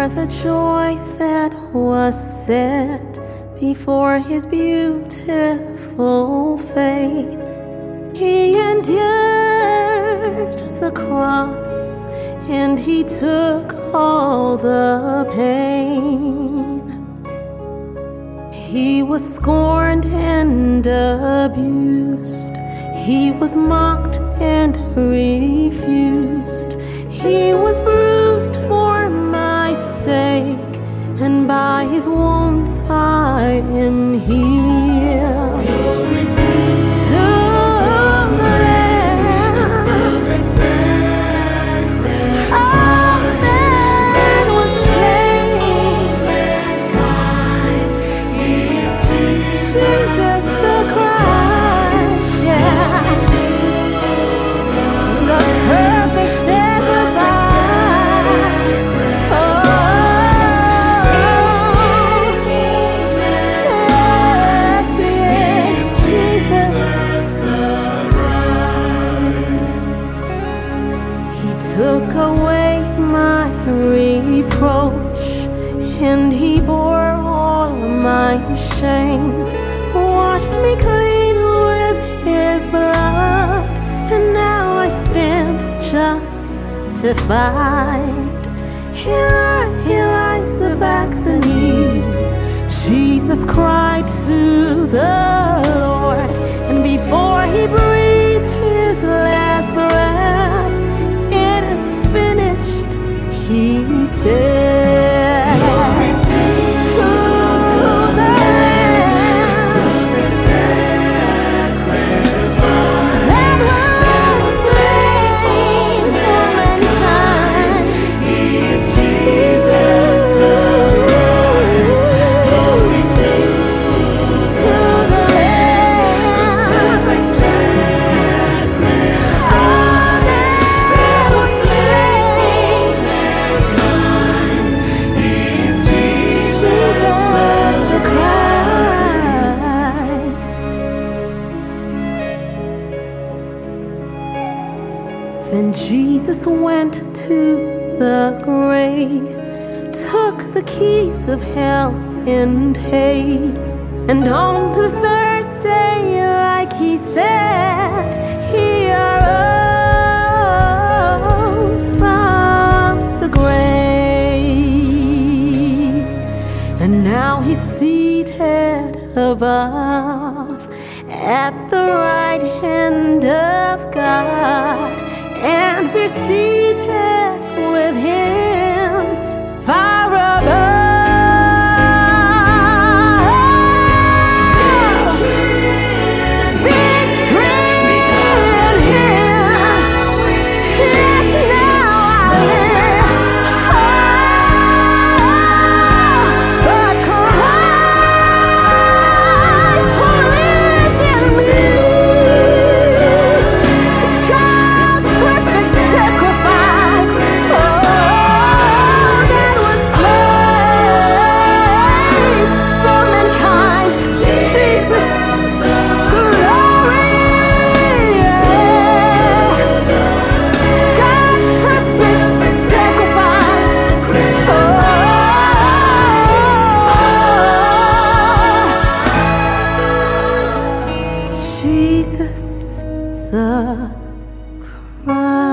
for the joy that was set before his beautiful face. He endured the cross and he took all the pain. He was scorned and abused. He was mocked and refused. He was bruised for my sake, and by his wounds I am healed. Glory to the Lamb. Perfect sacrifice. A man was slain. Mankind is Jesus the Christ. Yeah. God's perfect sacrifice. Oh, yes, yes, Jesus the Christ. He took away my reproach, and he bore all my shame, washed me clean with his blood, and now I stand justified. He lies back the knee. Jesus cried to the Lord, and before he breathed his last breath, it is finished, he said. Glory to the Lamb. Perfect sacrifice. That was slain for mankind. He is Jesus the Christ. Glory to the Lamb. Perfect sacrifice. That was slain. Mankind is Jesus the Christ. Then Jesus went to the grave, took the keys of hell and Hades, and on the third day, like he said, he arose from the grave. And now he's seated above at the right hand of God, and we're seated with him far above. Victory in him. Yes, now I live. But Christ who lives in me. God's perfect sacrifice. Oh, that was slain for mankind. Jesus, glory. God's perfect sacrifice. Oh, Jesus the Christ.